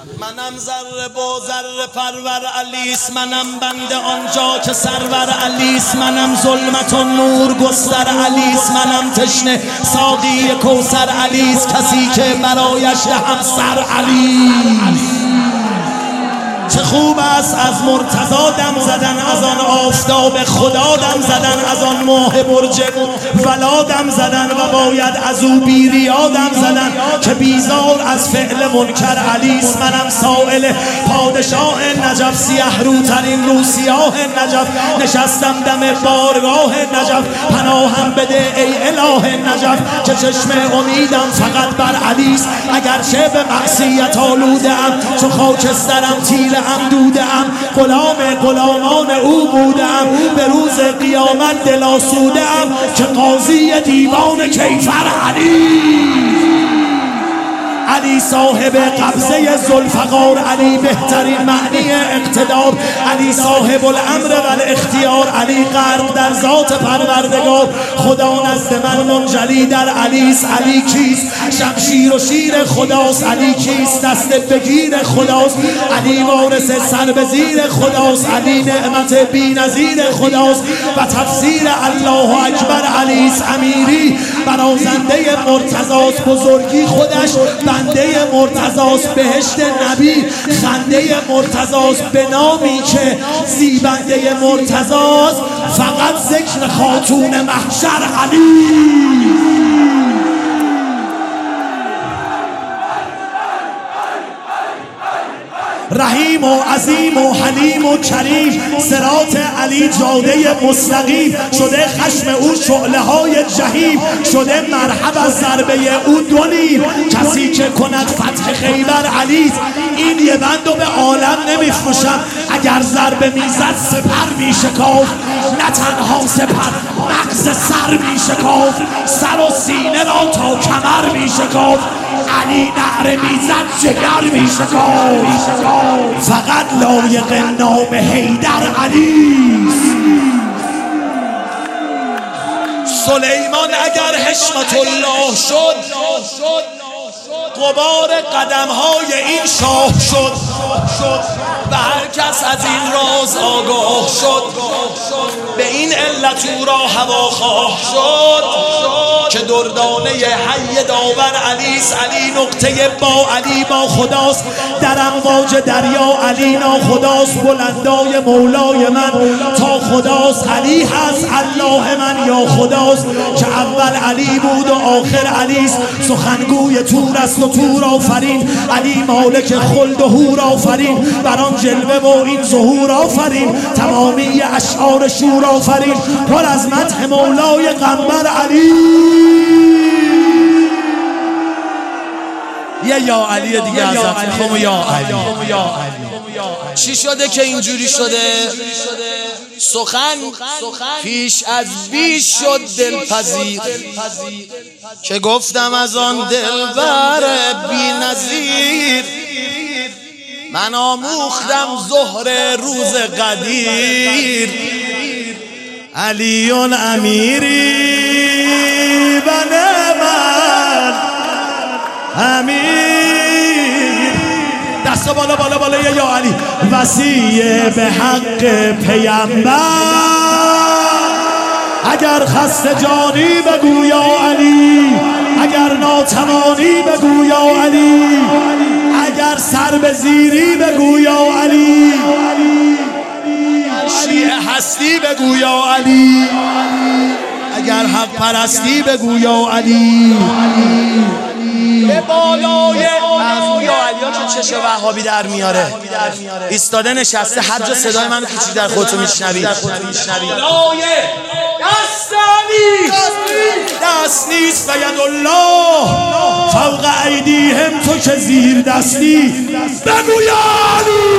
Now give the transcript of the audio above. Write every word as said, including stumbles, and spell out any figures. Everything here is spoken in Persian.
منم ذره با ذره پرور علیس، منم بنده آنجا که سرور علیس، منم ظلمت و نور گستر علیس، منم تشنه ساقی کوثر علیس، کسی که برایش دهم سر علیس. چه خوب است از مرتضی دم زدن، از آن آفتاب خدا دم زدن، از آن ماه برج ولا دم زدن، و باید از او بیریا دم زدن که بیزار از فعل منکر علیس. منم سائل پادشاه نجف، سیه روترین رو سیاه نجف، نشستم دم بارگاه نجف، پناهم بده ای اله نجف که چشم امیدم فقط بر علیس. اگرچه به معصیت آلوده ام، چو خاکسترم تیره ام دوده ام، غلام غلامان او بوده ام، به روز قیامت دل آسوده ام که قاضی دیوان کیفر علی. علی صاحب قبضه ذوالفقار، علی بهترین معنی اقتدار، علی صاحب الامر و الاختیار، علی غرق در ذات پروردگار، خدا نزد من منجلی در علیس. علی کیست؟ شمشیر و شیر خداست. علی کیست؟ دست بگیر خداست. علی وارث سر به زیر خداست. علی نعمت بی نظیر خداست و تفسیر الله اکبر علیس. امیری برازنده مرتضاست، بزرگی خودش بنده مرتضاست، بهشت نبی خنده مرتضاست، به نامی که زیبنده مرتضاست، فقط ذکر خاتون محشر علی. رحیم و عظیم و حلیم و کریم، صراط علی جاده مستقیم، شده خشم او شعله های جهیم، شده مرحب از ضربه او دو نیم. کسی که کند فتح خیبر علی، این یه بندو به عالم نمیفروشم، اگر ضربه میزد سپر میشکافت، نه تنها سپر مغز سر میشکافت، سر و سینه را تا کمر میشکافت، علی نعره میزد جگر میشکافت، فقط لایق نام حیدر علی. سلیمان اگر حشمت الله شد، غبار قدمهای این شاه شد، و هر کس از این راز آگاه شد، به این علت او را هواخواه شد که دردانه حی داور علیس. علی نقطه با، علی با خداست، در امواج دریا علی ناخداست، بلندای مولای من تا خداست. علی هست الله من یا خداست، که اول علی بود و آخر علیست، سخنگوی تور است و تور آفرین، علی مالک خلد و هور آفرین، بران جلوه و این ظهور آفرین، تمامی اشعار شور آفرین، پر از مدح مولای قنبر علی. یه یا علی دیگه ازت میخوام، یا علی. چی شده که اینجوری شده؟ سخن پیش از بیش شد دلپذیر، که گفتم از آن دلبر بی نظیر، من آموختم ظهر روز قدیر، علی امیری بنه من امیر. دست بالا بالا بالا یا علی. وصی به حق پیامبر، اگر خسته جانی بگو یا علی، اگر ناتوانی بگو یا علی، اگر سر به زیری بگو یا علی، شیعه هستی بگو یا علی، اگر حق پرستی بگو یا علی. به بالای مفهوم یا علی ها که چشه وهابی در میاره، ایستاده نشسته، هر جا صدای منو پیچی در خودتو میشنوی. بالای دست علی دست نیست و ید الله فوق ایدیهم، تو که زیر دستی بگو یا علی.